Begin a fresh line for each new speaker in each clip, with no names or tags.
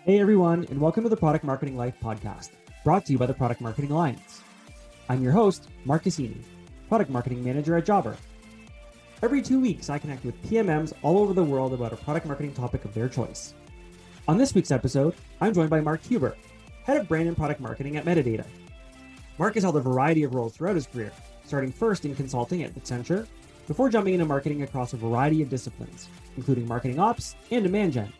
Hey everyone, and welcome to the Product Marketing Life podcast, brought to you by the Product Marketing Alliance. I'm your host, Mark Cassini, Product Marketing Manager at Jobber. Every 2 weeks, I connect with PMMs all over the world about a product marketing topic of their choice. On this week's episode, I'm joined by Mark Huber, Head of Brand and Product Marketing at Metadata. Mark has held a variety of roles throughout his career, starting first in consulting at Accenture, before jumping into marketing across a variety of disciplines, including marketing ops and demand gen.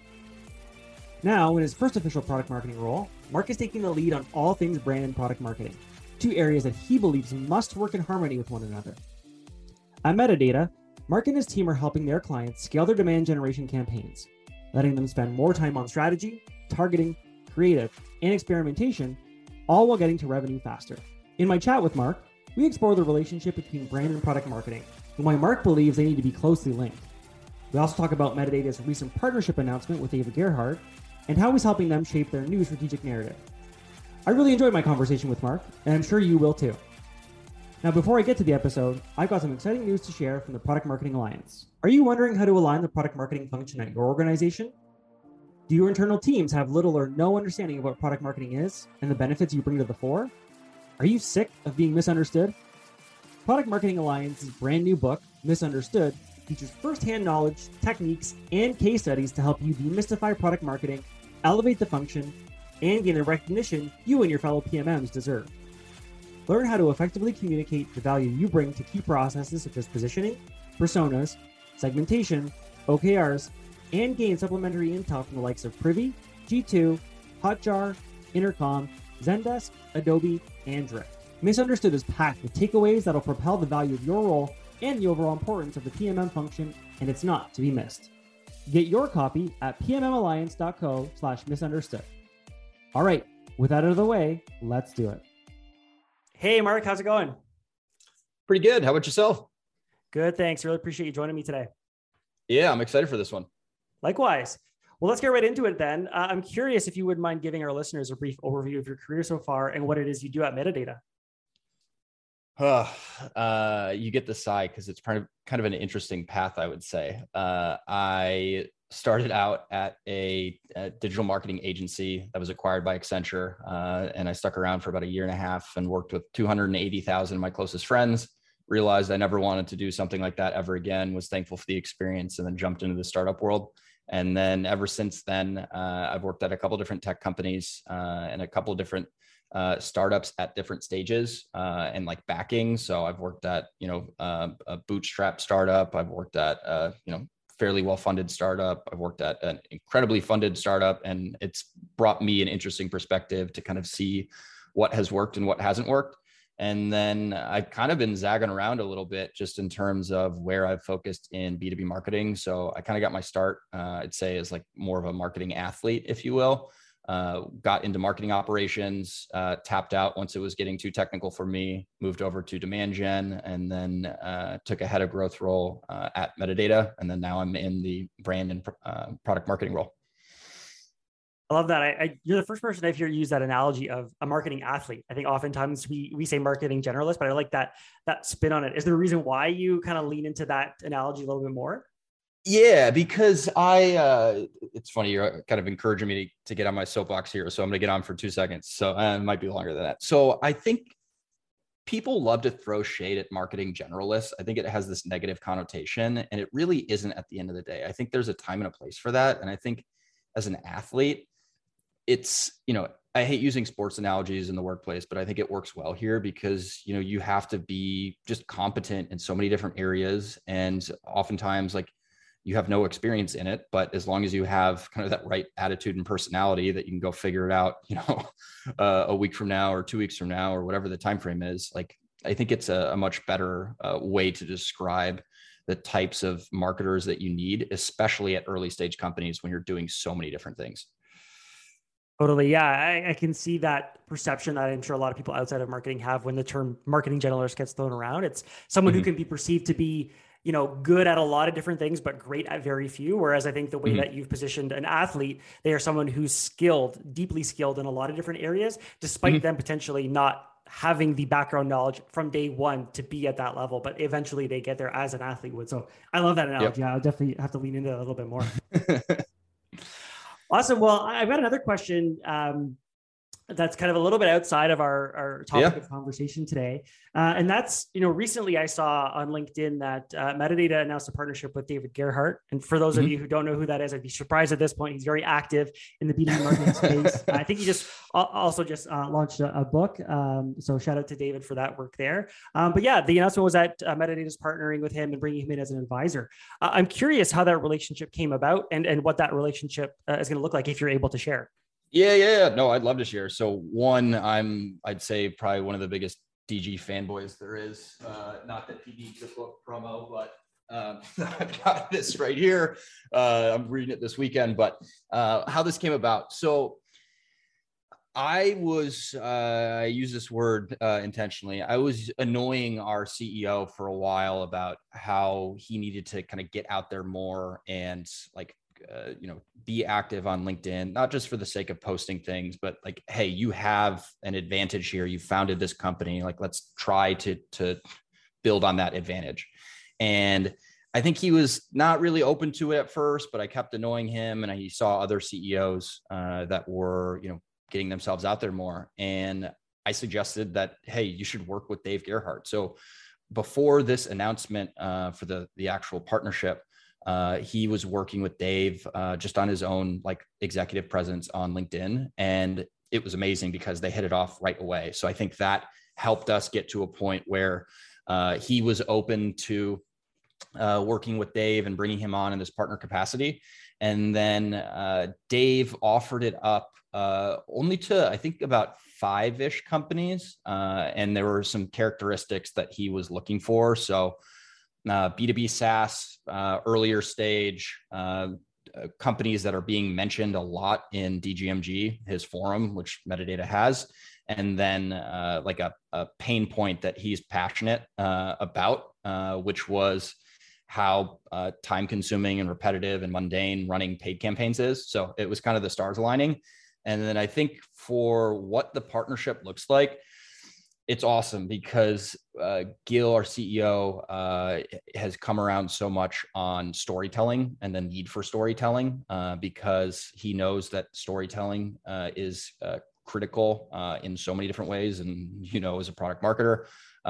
Now, in his first official product marketing role, Mark is taking the lead on all things brand and product marketing, two areas that he believes must work in harmony with one another. At Metadata, Mark and his team are helping their clients scale their demand generation campaigns, letting them spend more time on strategy, targeting, creative, and experimentation, all while getting to revenue faster. In my chat with Mark, we explore the relationship between brand and product marketing and why Mark believes they need to be closely linked. We also talk about Metadata's recent partnership announcement with David Gerhardt and how he's helping them shape their new strategic narrative. I really enjoyed my conversation with Mark, and I'm sure you will too. Now, before I get to the episode, I've got some exciting news to share from the Product Marketing Alliance. Are you wondering how to align the product marketing function at your organization? Do your internal teams have little or no understanding of what product marketing is and the benefits you bring to the fore? Are you sick of being misunderstood? Product Marketing Alliance's brand new book, Misunderstood, features firsthand knowledge, techniques, and case studies to help you demystify product marketing, elevate the function, and gain the recognition you and your fellow PMMs deserve. Learn how to effectively communicate the value you bring to key processes such as positioning, personas, segmentation, OKRs, and gain supplementary intel from the likes of Privy, G2, Hotjar, Intercom, Zendesk, Adobe, and Drift. Misunderstood is packed with takeaways that'll propel the value of your role and the overall importance of the PMM function, and it's not to be missed. Get your copy at pmmalliance.co/misunderstood. All right, with that out of the way, let's do it. Hey, Mark, how's it going?
Pretty good. How about yourself?
Good, thanks. Really appreciate you joining me today.
Yeah, I'm excited for this one.
Likewise. Well, let's get right into it then. I'm curious if you wouldn't mind giving our listeners a brief overview of your career so far and what it is you do at Metadata.
You get the sigh because it's kind of an interesting path, I would say. I started out at a digital marketing agency that was acquired by Accenture, and I stuck around for about a year and a half and worked with 280,000 of my closest friends. Realized I never wanted to do something like that ever again, was thankful for the experience, and then jumped into the startup world. And then ever since then, I've worked at a couple different tech companies and a couple different startups at different stages and like backing. So I've worked at, a bootstrap startup. I've worked at, fairly well-funded startup. I've worked at an incredibly funded startup, and it's brought me an interesting perspective to kind of see what has worked and what hasn't worked. And then I've kind of been zagging around a little bit just in terms of where I've focused in B2B marketing. So I kind of got my start, I'd say, as like more of a marketing athlete, if you will. Got into marketing operations, tapped out once it was getting too technical for me, moved over to demand gen, and then took a head of growth role at Metadata. And then now I'm in the brand and product marketing role.
I love that. You're the first person I've heard use that analogy of a marketing athlete. I think oftentimes we say marketing generalist, but I like that spin on it. Is there a reason why you kind of lean into that analogy a little bit more?
Yeah, because it's funny, you're kind of encouraging me to get on my soapbox here. So I'm going to get on for 2 seconds. So it might be longer than that. So I think people love to throw shade at marketing generalists. I think it has this negative connotation, and it really isn't at the end of the day. I think there's a time and a place for that. And I think as an athlete, it's, I hate using sports analogies in the workplace, but I think it works well here because, you have to be just competent in so many different areas. And oftentimes, like, you have no experience in it, but as long as you have kind of that right attitude and personality that you can go figure it out, a week from now or 2 weeks from now, or whatever the time frame is, like, I think it's a much better way to describe the types of marketers that you need, especially at early stage companies when you're doing so many different things.
Totally. Yeah. I can see that perception that I'm sure a lot of people outside of marketing have when the term marketing generalist gets thrown around. It's someone who can be perceived to be, good at a lot of different things, but great at very few. Whereas I think the way that you've positioned an athlete, they are someone who's skilled, deeply skilled in a lot of different areas, despite them potentially not having the background knowledge from day one to be at that level, but eventually they get there as an athlete would. So I love that analogy. Yep. I'll definitely have to lean into that a little bit more. Awesome. Well, I've got another question. That's kind of a little bit outside of our topic of conversation today. And that's, recently I saw on LinkedIn that Metadata announced a partnership with David Gerhardt. And for those of you who don't know who that is, I'd be surprised at this point. He's very active in the B2B marketing space. I think he just launched a book. So shout out to David for that work there. But yeah, the announcement was that Metadata is partnering with him and bringing him in as an advisor. I'm curious how that relationship came about and what that relationship is going to look like if you're able to share.
Yeah. No, I'd love to share. So one, I'd say probably one of the biggest DG fanboys there is. Not that he needs a book promo, but I've got this right here. I'm reading it this weekend, but how this came about. So I use this word intentionally. I was annoying our CEO for a while about how he needed to kind of get out there more and be active on LinkedIn, not just for the sake of posting things, but like, hey, you have an advantage here. You founded this company. Like, let's try to build on that advantage. And I think he was not really open to it at first, but I kept annoying him, and he saw other CEOs that were, getting themselves out there more. And I suggested that, hey, you should work with Dave Gerhardt. So before this announcement for the actual partnership, he was working with Dave just on his own executive presence on LinkedIn. And it was amazing because they hit it off right away. So I think that helped us get to a point where he was open to working with Dave and bringing him on in this partner capacity. And then Dave offered it up only to, I think, about 5-ish companies. And there were some characteristics that he was looking for. So B2B SaaS, earlier stage, companies that are being mentioned a lot in DGMG, his forum, which Metadata has, and then a pain point that he's passionate about, which was how time consuming and repetitive and mundane running paid campaigns is. So it was kind of the stars aligning. And then I think for what the partnership looks like, it's awesome because Gil, our CEO, has come around so much on storytelling and the need for storytelling because he knows that storytelling is critical in so many different ways. And, as a product marketer,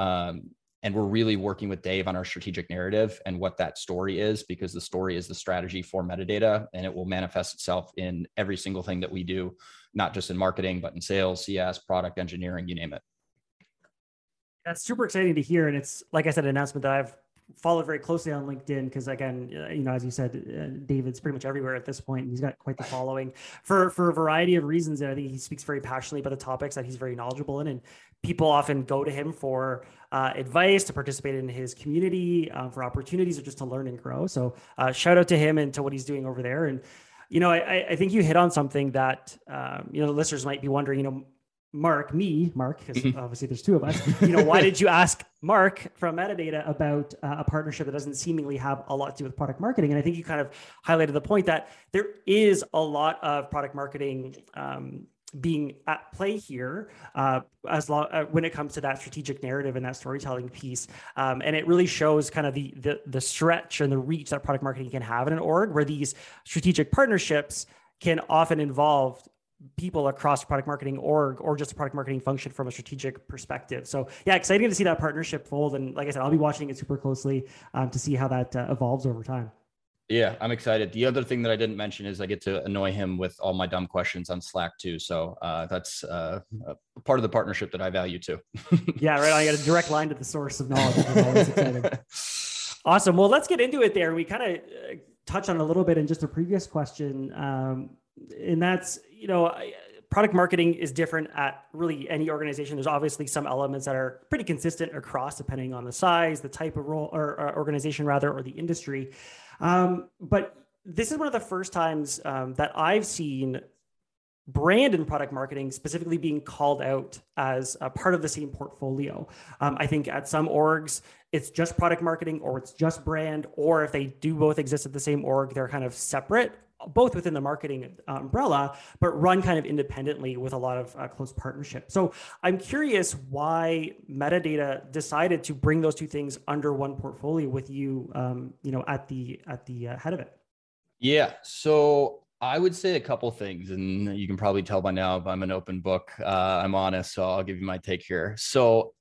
and we're really working with Dave on our strategic narrative and what that story is, because the story is the strategy for Metadata, and it will manifest itself in every single thing that we do, not just in marketing, but in sales, CS, product engineering, you name it.
That's super exciting to hear. And it's, like I said, an announcement that I've followed very closely on LinkedIn because, again, as you said, David's pretty much everywhere at this point. And he's got quite the following for a variety of reasons. And I think he speaks very passionately about the topics that he's very knowledgeable in. And people often go to him for advice, to participate in his community, for opportunities, or just to learn and grow. So shout out to him and to what he's doing over there. And, I think you hit on something that, listeners might be wondering, Mark, because obviously there's two of us, why did you ask Mark from Metadata about a partnership that doesn't seemingly have a lot to do with product marketing? And I think you kind of highlighted the point that there is a lot of product marketing being at play here when it comes to that strategic narrative and that storytelling piece. And it really shows kind of the stretch and the reach that product marketing can have in an org, where these strategic partnerships can often involve people across product marketing org or just a product marketing function from a strategic perspective. So yeah, exciting to see that partnership fold. And like I said, I'll be watching it super closely to see how that evolves over time.
Yeah, I'm excited. The other thing that I didn't mention is I get to annoy him with all my dumb questions on Slack too. So that's part of the partnership that I value too.
Yeah, right. I got a direct line to the source of knowledge, which is always exciting. Awesome. Well, let's get into it there. We kind of touched on a little bit in just a previous question. And that's, product marketing is different at really any organization. There's obviously some elements that are pretty consistent across, depending on the size, the type of role or organization rather, or the industry. But this is one of the first times that I've seen brand and product marketing specifically being called out as a part of the same portfolio. I think at some orgs, it's just product marketing or it's just brand, or if they do both exist at the same org, they're kind of separate, both within the marketing umbrella, but run kind of independently with a lot of close partnership. So I'm curious why Metadata decided to bring those two things under one portfolio with you, at the head of it.
Yeah. So I would say a couple things, and you can probably tell by now if I'm an open book. I'm honest, so I'll give you my take here. So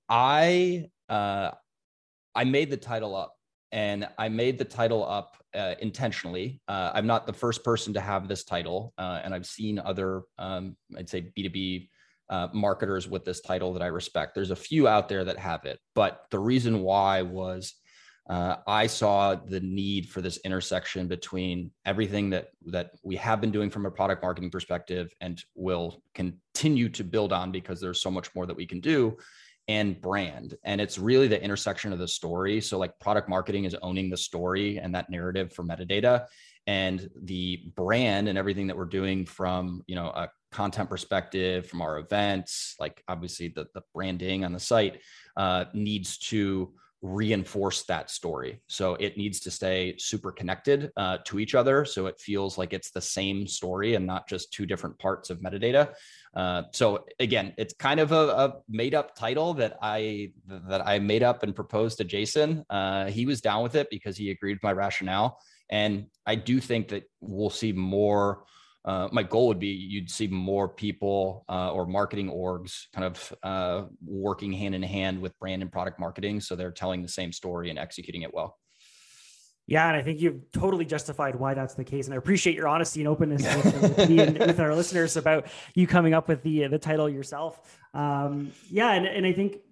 I made the title up, and I made the title up intentionally. I'm not the first person to have this title, and I've seen other, I'd say B2B marketers with this title that I respect. There's a few out there that have it, but the reason why was I saw the need for this intersection between everything that we have been doing from a product marketing perspective and will continue to build on because there's so much more that we can do, and brand. And it's really the intersection of the story. So like product marketing is owning the story and that narrative for metadata, and the brand and everything that we're doing from, a content perspective, from our events, like obviously the branding on the site needs to reinforce that story. So it needs to stay super connected to each other. So it feels like it's the same story and not just two different parts of metadata. So again, it's kind of a made up title that I made up and proposed to Jason. He was down with it because he agreed with my rationale. And I do think that we'll see more. My goal would be you'd see more people or marketing orgs kind of working hand in hand with brand and product marketing. So they're telling the same story and executing it well.
Yeah, and I think you've totally justified why that's the case. And I appreciate your honesty and openness with me and with our listeners about you coming up with the title yourself. Yeah, and I think,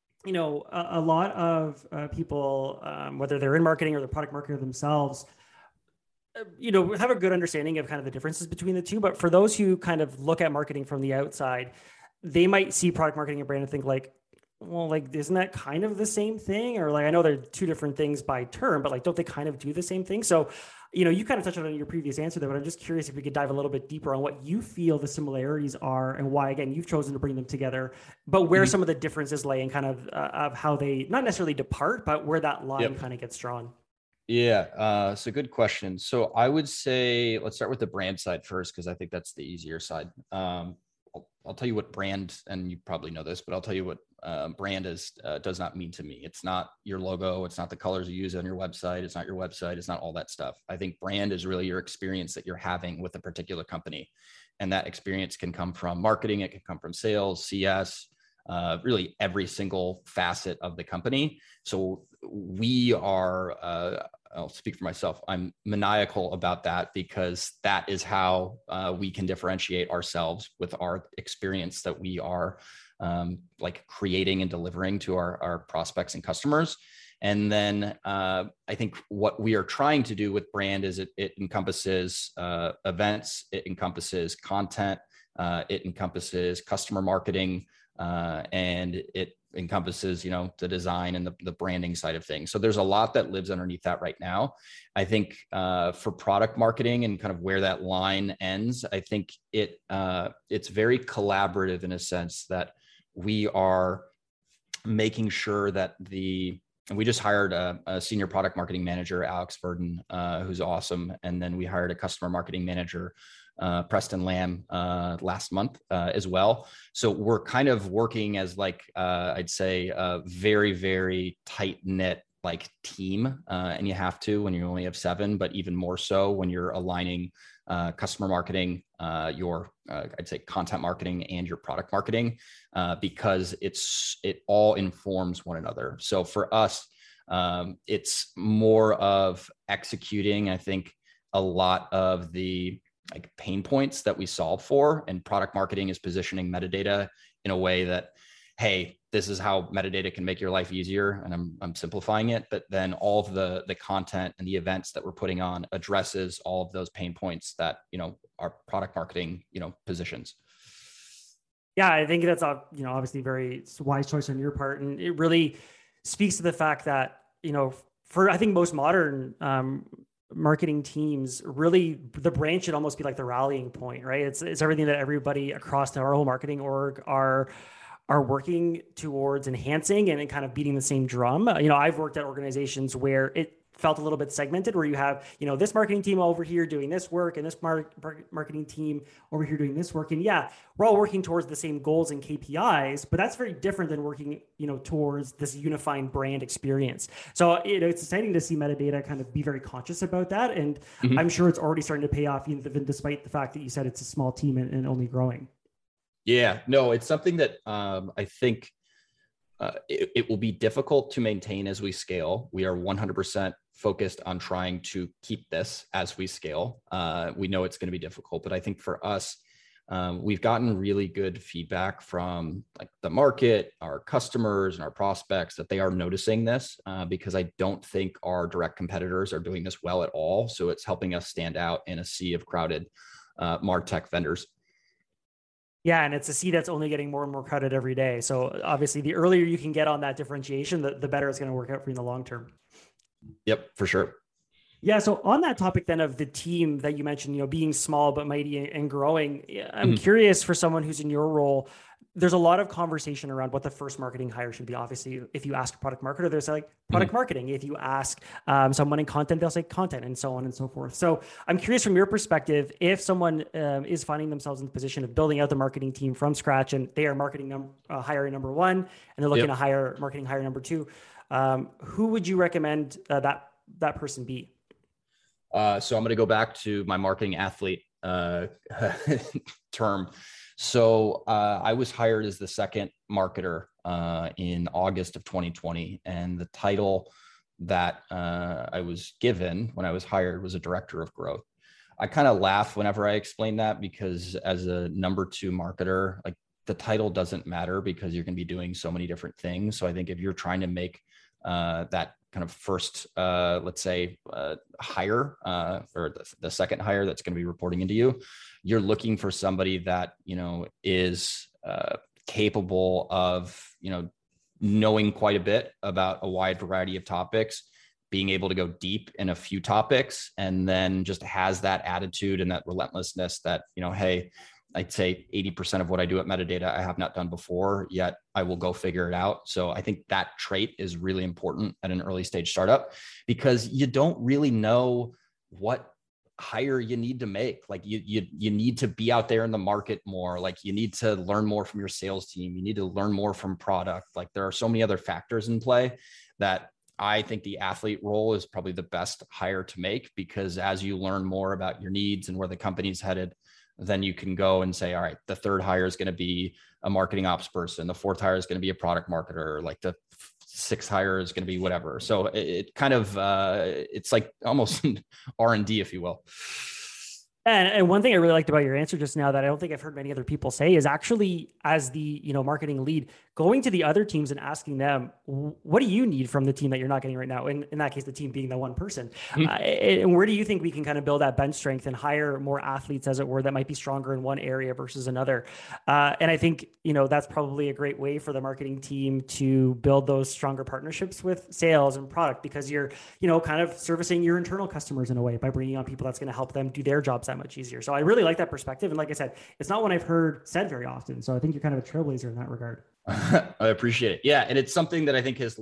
a lot of people, whether they're in marketing or the product marketer themselves, have a good understanding of kind of the differences between the two. But for those who kind of look at marketing from the outside, they might see product marketing and brand and think like, well, like, isn't that kind of the same thing? Or like, I know they're two different things by term, but like, don't they kind of do the same thing? So, you kind of touched on it in your previous answer there, but I'm just curious if we could dive a little bit deeper on what you feel the similarities are and why, again, you've chosen to bring them together, but where some of the differences lay and kind of how they not necessarily depart, but where that line kind of gets drawn.
Yeah, so good question. So I would say, let's start with the brand side first, because I think that's the easier side. I'll tell you what brand, and you probably know this, but I'll tell you what brand does not mean to me. It's not your logo. It's not the colors you use on your website. It's not your website. It's not all that stuff. I think brand is really your experience that you're having with a particular company. And that experience can come from marketing. It can come from sales, CS, really every single facet of the company. So we are, I'll speak for myself. I'm maniacal about that because that is how we can differentiate ourselves with our experience that we are like creating and delivering to our prospects and customers. And then I think what we are trying to do with brand is it encompasses events, it encompasses content, it encompasses customer marketing, and it encompasses, the design and the branding side of things. So there's a lot that lives underneath that right now. I think for product marketing and kind of where that line ends, I think it's very collaborative in a sense that we are making sure that and we just hired a senior product marketing manager, Alex Verdon, who's awesome. And then we hired a customer marketing manager, Preston Lamb, last month as well. So we're kind of working as like, I'd say a very, very tight knit like team. And you have to when you only have 7, but even more so when you're aligning customer marketing, your I'd say content marketing and your product marketing, because it all informs one another. So for us, it's more of executing, I think, a lot of the like pain points that we solve for, and product marketing is positioning metadata in a way that, hey, this is how metadata can make your life easier. And I'm simplifying it, but then all of the content and the events that we're putting on addresses all of those pain points that, our product marketing, positions.
Yeah, I think that's obviously very wise choice on your part. And it really speaks to the fact that, for, I think most modern, marketing teams, really the brand should almost be like the rallying point, right? It's everything that everybody across our whole marketing org are working towards enhancing and kind of beating the same drum. I've worked at organizations where felt a little bit segmented, where you have, this marketing team over here doing this work and this marketing team over here doing this work. And yeah, we're all working towards the same goals and KPIs, but that's very different than working, towards this unifying brand experience. So, it's exciting to see Metadata kind of be very conscious about that. And I'm sure it's already starting to pay off, even despite the fact that you said it's a small team and only growing.
Yeah, no, it's something that I think it will be difficult to maintain as we scale. We are 100% focused on trying to keep this as we scale. We know it's going to be difficult, but I think for us, we've gotten really good feedback from like the market, our customers, and our prospects that they are noticing this because I don't think our direct competitors are doing this well at all. So it's helping us stand out in a sea of crowded MarTech vendors.
Yeah, and it's a sea that's only getting more and more crowded every day. So obviously, the earlier you can get on that differentiation, the better it's going to work out for you in the long term.
Yep, for sure.
Yeah. So on that topic then of the team that you mentioned, being small but mighty and growing, I'm curious for someone who's in your role. There's a lot of conversation around what the first marketing hire should be. Obviously, if you ask a product marketer, they'll say like product marketing. If you ask someone in content, they'll say content, and so on and so forth. So I'm curious from your perspective, if someone is finding themselves in the position of building out the marketing team from scratch, and they are marketing hire number one, and they're looking to hire marketing hire number two, who would you recommend that person be?
So I'm going to go back to my marketing athlete term. So I was hired as the second marketer in August of 2020. And the title that I was given when I was hired was a director of growth. I kind of laugh whenever I explain that because as a number two marketer, like the title doesn't matter because you're going to be doing so many different things. So I think if you're trying to make that kind of first, let's say, hire or the second hire that's going to be reporting into you, you're looking for somebody that, is capable of, knowing quite a bit about a wide variety of topics, being able to go deep in a few topics, and then just has that attitude and that relentlessness that, hey, I'd say 80% of what I do at Metadata, I have not done before, yet I will go figure it out. So I think that trait is really important at an early stage startup because you don't really know what hire you need to make. Like you need to be out there in the market more. Like you need to learn more from your sales team. You need to learn more from product. Like there are so many other factors in play that I think the athlete role is probably the best hire to make because as you learn more about your needs and where the company's headed, then you can go and say, all right, the third hire is going to be a marketing ops person. The fourth hire is going to be a product marketer. Like the sixth hire is going to be whatever. So it kind of, it's like almost R&D, if you will.
And one thing I really liked about your answer just now that I don't think I've heard many other people say is actually as the, marketing lead, going to the other teams and asking them, what do you need from the team that you're not getting right now? And in that case, the team being the one person. And where do you think we can kind of build that bench strength and hire more athletes, as it were, that might be stronger in one area versus another? And I think, that's probably a great way for the marketing team to build those stronger partnerships with sales and product because you're, kind of servicing your internal customers in a way by bringing on people that's going to help them do their jobs that much easier. So I really like that perspective. And like I said, it's not one I've heard said very often. So I think you're kind of a trailblazer in that regard.
I appreciate it. Yeah. And it's something that I think has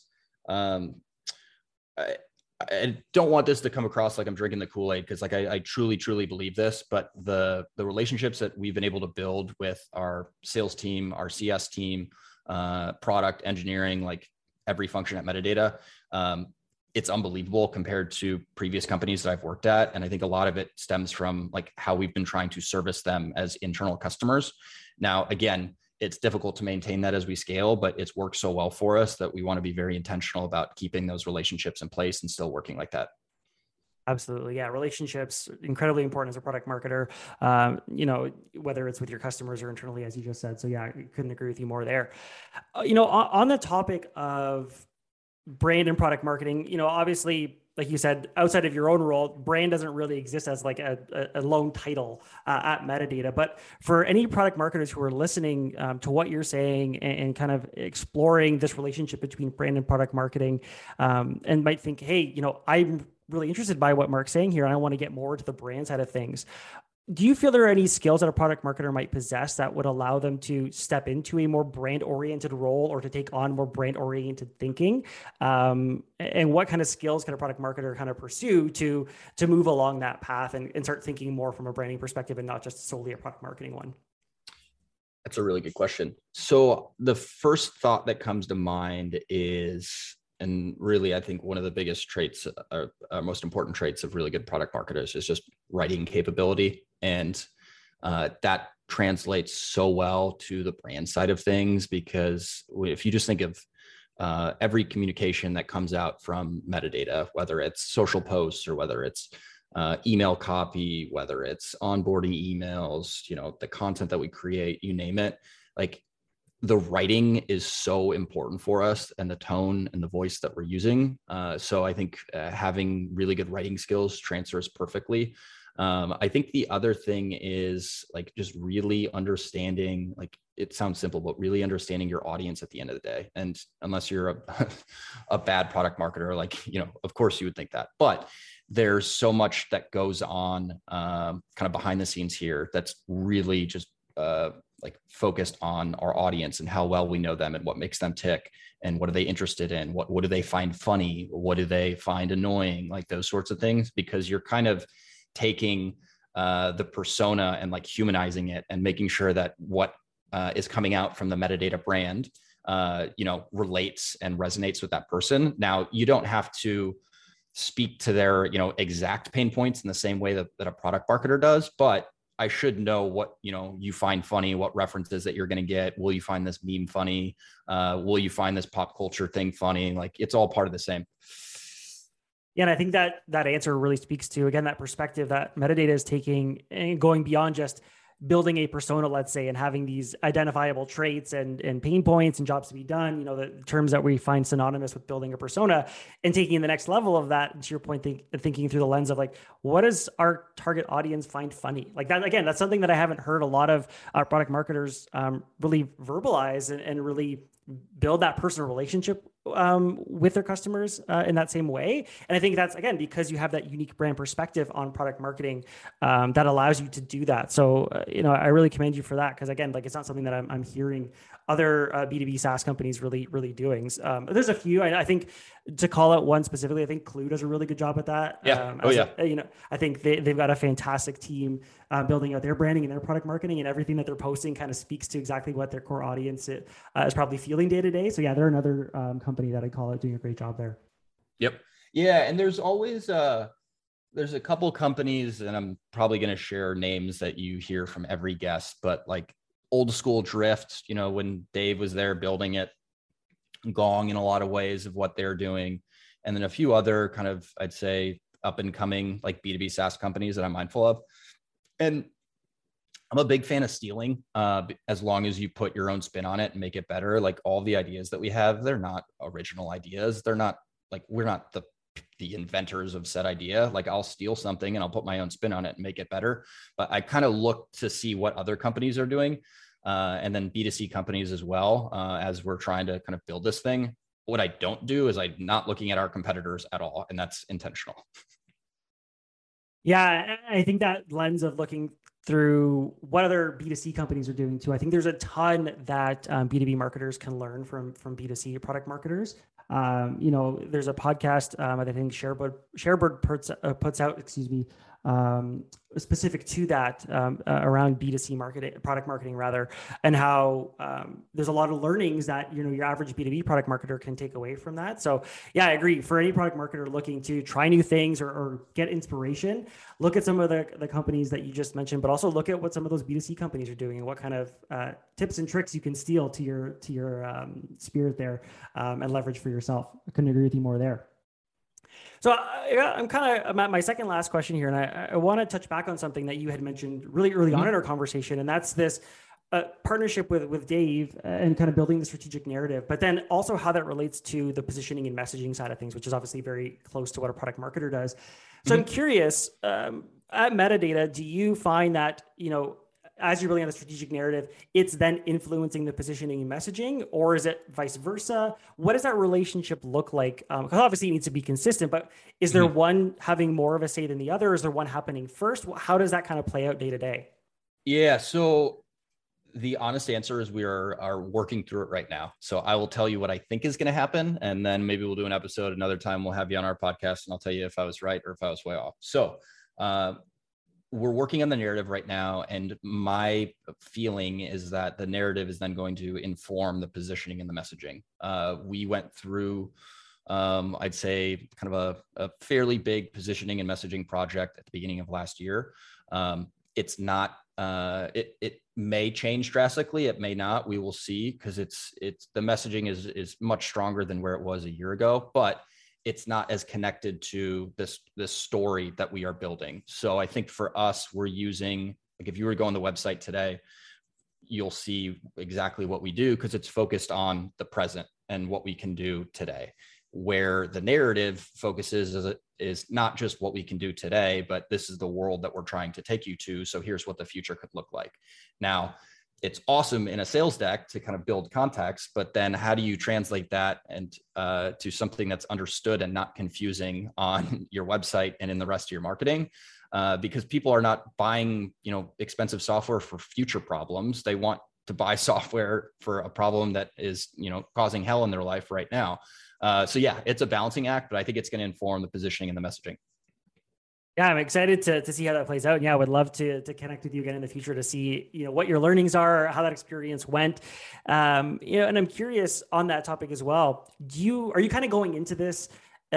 I don't want this to come across like I'm drinking the Kool-Aid because like I truly, truly believe this, but the relationships that we've been able to build with our sales team, our CS team, product engineering, like every function at Metadata, it's unbelievable compared to previous companies that I've worked at. And I think a lot of it stems from like how we've been trying to service them as internal customers. Now, again, it's difficult to maintain that as we scale, but it's worked so well for us that we want to be very intentional about keeping those relationships in place and still working like that.
Absolutely. Yeah. Relationships, incredibly important as a product marketer, whether it's with your customers or internally, as you just said. So yeah, I couldn't agree with you more there. On the topic of brand and product marketing, obviously, like you said, outside of your own role, brand doesn't really exist as like a lone title at Metadata. But for any product marketers who are listening to what you're saying and kind of exploring this relationship between brand and product marketing and might think, hey, I'm really interested by what Mark's saying here and I want to get more to the brand side of things. do you feel there are any skills that a product marketer might possess that would allow them to step into a more brand oriented role or to take on more brand oriented thinking? And what kind of skills can a product marketer kind of pursue to move along that path and start thinking more from a branding perspective and not just solely a product marketing one?
That's a really good question. So the first thought that comes to mind is, and really, I think one of the biggest traits, or most important traits of really good product marketers is just writing capability. And that translates so well to the brand side of things, because if you just think of every communication that comes out from metadata, whether it's social posts or whether it's email copy, whether it's onboarding emails, the content that we create, you name it, like the writing is so important for us, and the tone and the voice that we're using. So I think having really good writing skills transfers perfectly. I think the other thing is like just really understanding, like it sounds simple, but really understanding your audience at the end of the day. And unless you're a bad product marketer, like, of course you would think that, but there's so much that goes on kind of behind the scenes here that's really just like focused on our audience and how well we know them and what makes them tick and what are they interested in, what do they find funny, what do they find annoying, like those sorts of things, because you're kind of taking the persona and like humanizing it and making sure that what is coming out from the metadata brand relates and resonates with that person. Now, you don't have to speak to their exact pain points in the same way that a product marketer does, but I should know what you find funny, what references that you're going to get. Will you find this meme funny? Will you find this pop culture thing funny? Like it's all part of the same.
Yeah, and I think that answer really speaks to, again, that perspective that metadata is taking and going beyond just building a persona, let's say, and having these identifiable traits and pain points and jobs to be done, the terms that we find synonymous with building a persona, and taking the next level of that, to your point, thinking through the lens of like, what does our target audience find funny? Like that, again, that's something that I haven't heard a lot of product marketers really verbalize and really build that personal relationship with their customers in that same way. And I think that's, again, because you have that unique brand perspective on product marketing that allows you to do that. So, I really commend you for that, because again, like it's not something that I'm hearing other B2B SaaS companies really doing. There's a few, I think, to call out one specifically, I think Clue does a really good job at that.
Yeah.
I think they've got a fantastic team building out their branding and their product marketing, and everything that they're posting kind of speaks to exactly what their core audience is probably feeling day to day. So yeah, they're another company that I call out doing a great job there.
Yep. Yeah. And there's always, there's a couple companies, and I'm probably going to share names that you hear from every guest, but like Old School Drift, when Dave was there building it, Gong in a lot of ways of what they're doing. And then a few other kind of, I'd say, up and coming like B2B SaaS companies that I'm mindful of. And I'm a big fan of stealing, as long as you put your own spin on it and make it better. Like all the ideas that we have, they're not original ideas. They're not like, we're not the inventors of said idea. Like I'll steal something and I'll put my own spin on it and make it better. But I kind of look to see what other companies are doing. And then B2C companies as well, as we're trying to kind of build this thing. What I don't do is I'm not looking at our competitors at all. And that's intentional.
Yeah, I think that lens of looking through what other B2C companies are doing too. I think there's a ton that B2B marketers can learn from B2C product marketers. There's a podcast that I think Sharebird puts out, specific to that around B2C marketing, product marketing rather, and how there's a lot of learnings that your average B2B product marketer can take away from that. So yeah, I agree. For any product marketer looking to try new things or get inspiration, look at some of the companies that you just mentioned, but also look at what some of those B2C companies are doing and what kind of tips and tricks you can steal to your spirit there and leverage for yourself. I couldn't agree with you more there. So I'm at my second last question here, and I want to touch back on something that you had mentioned really early on in our conversation, and that's this partnership with Dave and kind of building the strategic narrative, but then also how that relates to the positioning and messaging side of things, which is obviously very close to what a product marketer does. So I'm curious, at Metadata, do you find that, as you're building out a strategic narrative, it's then influencing the positioning and messaging, or is it vice versa? What does that relationship look like? Because obviously it needs to be consistent, but is there one having more of a say than the other? Is there one happening first? How does that kind of play out day to day?
Yeah. So the honest answer is we are working through it right now. So I will tell you what I think is going to happen. And then maybe we'll do an episode another time. We'll have you on our podcast and I'll tell you if I was right or if I was way off. So we're working on the narrative right now. And my feeling is that the narrative is then going to inform the positioning and the messaging. We went through, I'd say, kind of a fairly big positioning and messaging project at the beginning of last year. It's not, it may change drastically. It may not. We will see, because it's the messaging is much stronger than where it was a year ago, but it's not as connected to this story that we are building. So I think for us, we're using, like, if you were to go on the website today, you'll see exactly what we do, because it's focused on the present and what we can do today. Where the narrative focuses is not just what we can do today, but this is the world that we're trying to take you to. So here's what the future could look like. Now, it's awesome in a sales deck to kind of build context, but then how do you translate that and to something that's understood and not confusing on your website and in the rest of your marketing? Because people are not buying, expensive software for future problems. They want to buy software for a problem that is, causing hell in their life right now. So yeah, it's a balancing act, but I think it's going to inform the positioning and the messaging.
Yeah, I'm excited to see how that plays out. And yeah, I would love to connect with you again in the future to see, what your learnings are, how that experience went. And I'm curious on that topic as well. Are you kind of going into this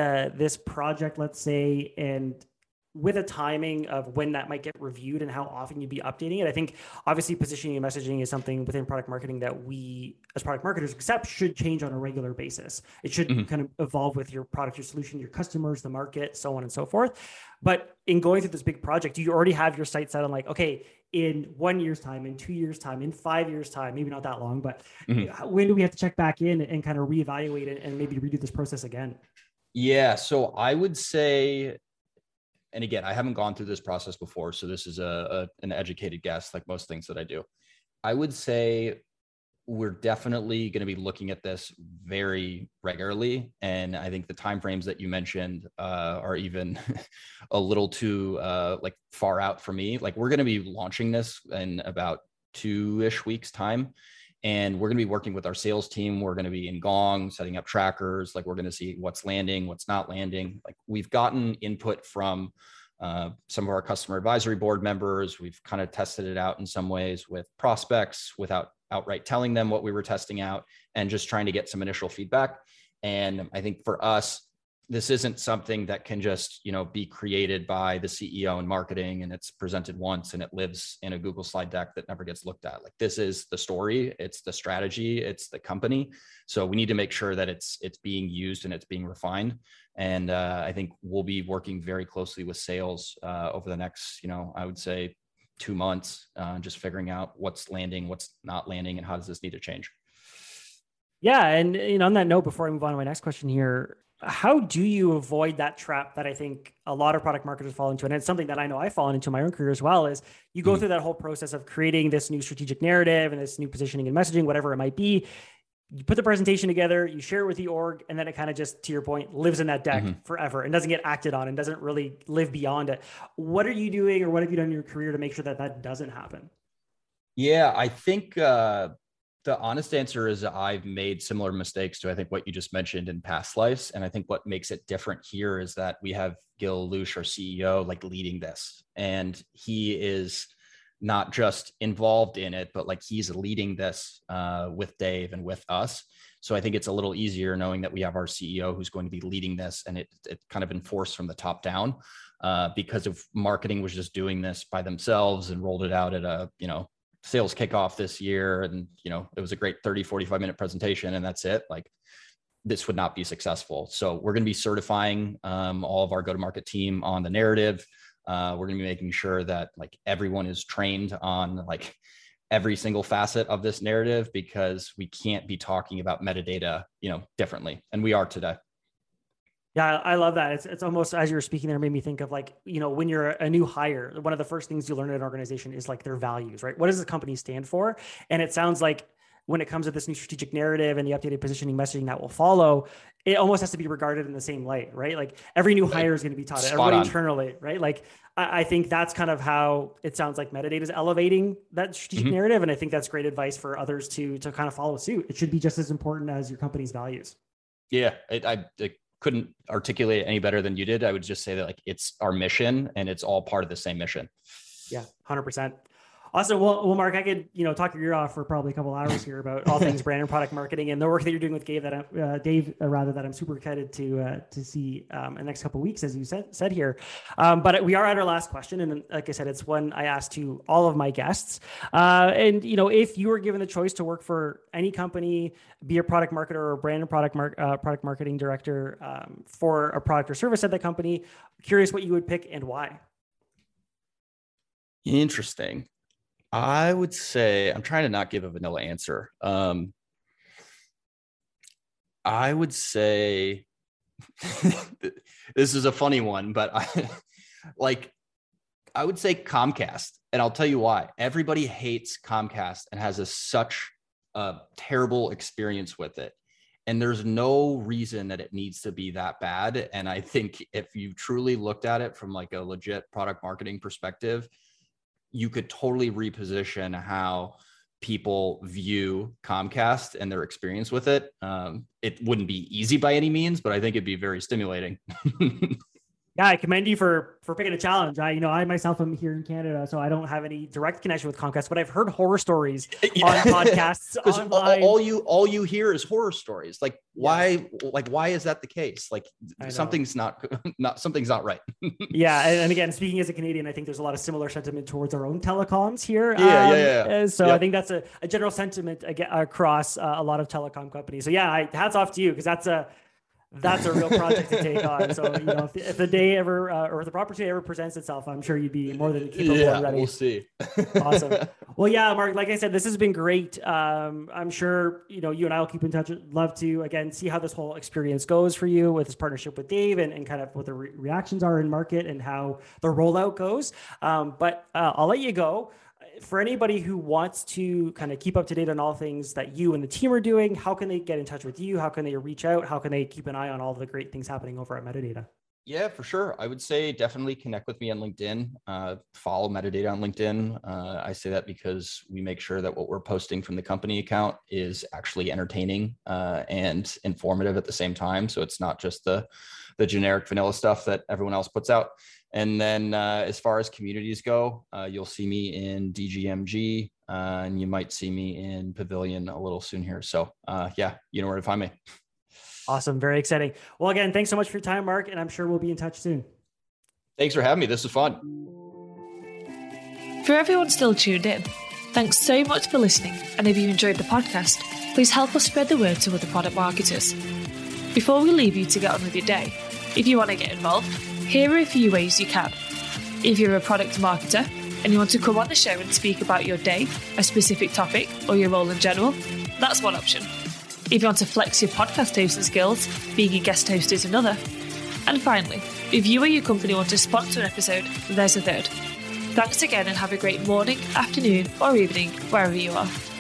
project, let's say, and with a timing of when that might get reviewed and how often you'd be updating it? I think obviously positioning and messaging is something within product marketing that we as product marketers accept should change on a regular basis. It should kind of evolve with your product, your solution, your customers, the market, so on and so forth. But in going through this big project, do you already have your sights set on, like, okay, in 1 year's time, in 2 years' time, in 5 years' time, maybe not that long, but when do we have to check back in and kind of reevaluate it and maybe redo this process again?
Yeah. So I would say, and again, I haven't gone through this process before, so this is an educated guess, like most things that I do. I would say we're definitely going to be looking at this very regularly, and I think the timeframes that you mentioned are even a little too far out for me. Like, we're going to be launching this in about 2-ish weeks time. And we're going to be working with our sales team. We're going to be in Gong, setting up trackers. Like, we're going to see what's landing, what's not landing. Like, we've gotten input from some of our customer advisory board members. We've kind of tested it out in some ways with prospects without outright telling them what we were testing out, and just trying to get some initial feedback. And I think for us, this isn't something that can just, be created by the CEO and marketing and it's presented once and it lives in a Google slide deck that never gets looked at. Like, this is the story, it's the strategy, it's the company. So we need to make sure that it's being used and it's being refined. And I think we'll be working very closely with sales over the next, I would say 2 months, just figuring out what's landing, what's not landing, and how does this need to change.
Yeah. And on that note, before I move on to my next question here, how do you avoid that trap that I think a lot of product marketers fall into? And it's something that I know I've fallen into in my own career as well, is you go through that whole process of creating this new strategic narrative and this new positioning and messaging, whatever it might be. You put the presentation together, you share it with the org, and then it kind of just, to your point, lives in that deck forever and doesn't get acted on and doesn't really live beyond it. What are you doing, or what have you done in your career to make sure that that doesn't happen?
Yeah, I think the honest answer is I've made similar mistakes to, I think, what you just mentioned in past lives. And I think what makes it different here is that we have Gil Loosh, our CEO, like, leading this. And he is not just involved in it, but like, he's leading this with Dave and with us. So I think it's a little easier knowing that we have our CEO who's going to be leading this, and it kind of enforced from the top down, because if marketing was just doing this by themselves and rolled it out at a, sales kickoff this year, and it was a great 30-45 minute presentation and that's it, like, this would not be successful. So we're going to be certifying all of our go-to-market team on the narrative. We're going to be making sure that, like, everyone is trained on, like, every single facet of this narrative, because we can't be talking about metadata differently, and we are today.
Yeah, I love that. It's almost, as you were speaking there, made me think of like, when you're a new hire, one of the first things you learn in an organization is like their values, right? What does the company stand for? And it sounds like when it comes to this new strategic narrative and the updated positioning messaging that will follow, it almost has to be regarded in the same light, right? Like every new hire is going to be taught it, everybody internally, right? Like I think that's kind of how it sounds like Metadata is elevating that strategic narrative. And I think that's great advice for others to kind of follow suit. It should be just as important as your company's values.
Yeah, I couldn't articulate it any better than you did. I would just say that like it's our mission and it's all part of the same mission.
Yeah, 100%. Awesome. Well, Mark, I could, talk your ear off for probably a couple hours here about all things brand and product marketing and the work that you're doing with Dave that I'm super excited to see in the next couple of weeks, as you said here. But we are at our last question. And like I said, it's one I asked to all of my guests. And, if you were given the choice to work for any company, be a product marketer or a brand and product marketing director for a product or service at that company, curious what you would pick and why.
Interesting. I would say, I'm trying to not give a vanilla answer. I would say, this is a funny one, but I would say Comcast. And I'll tell you why. Everybody hates Comcast and has such a terrible experience with it. And there's no reason that it needs to be that bad. And I think if you truly looked at it from like a legit product marketing perspective, you could totally reposition how people view Comcast and their experience with it. It wouldn't be easy by any means, but I think it'd be very stimulating.
Yeah, I commend you for picking a challenge. I myself am here in Canada, so I don't have any direct connection with Comcast, but I've heard horror stories on podcasts.
all you hear is horror stories. Like why is that the case? Like something's not right.
Yeah, and again, speaking as a Canadian, I think there's a lot of similar sentiment towards our own telecoms here. So I think that's a general sentiment across a lot of telecom companies. So yeah, hats off to you, because that's a real project to take on. So, if the day ever, or if the opportunity ever presents itself, I'm sure you'd be more than capable and ready.
We'll see.
Awesome. Well, yeah, Mark, like I said, this has been great. I'm sure, you and I will keep in touch. Love to, again, see how this whole experience goes for you with this partnership with Dave and kind of what the reactions are in market and how the rollout goes. But I'll let you go. For anybody who wants to kind of keep up to date on all things that you and the team are doing, how can they get in touch with you? How can they reach out? How can they keep an eye on all the great things happening over at Metadata?
Yeah, for sure. I would say definitely connect with me on LinkedIn. Follow Metadata on LinkedIn. I say that because we make sure that what we're posting from the company account is actually entertaining and informative at the same time. So it's not just the generic vanilla stuff that everyone else puts out. And then as far as communities go, you'll see me in DGMG and you might see me in Pavilion a little soon here. So yeah, you know where to find me.
Awesome. Very exciting. Well, again, thanks so much for your time, Mark, and I'm sure we'll be in touch soon.
Thanks for having me. This was fun.
For everyone still tuned in, thanks so much for listening. And if you enjoyed the podcast, please help us spread the word to other product marketers. Before we leave you to get on with your day, if you want to get involved, here are a few ways you can. If you're a product marketer and you want to come on the show and speak about your day, a specific topic, or your role in general, that's one option. If you want to flex your podcast hosting skills, being a guest host is another. And finally, if you or your company want to sponsor an episode, there's a third. Thanks again and have a great morning, afternoon, or evening, wherever you are.